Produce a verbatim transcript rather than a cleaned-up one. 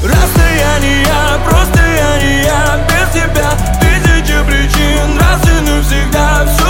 Расстояние, просто я не я без тебя. Тысячи причин, раз и навсегда. Все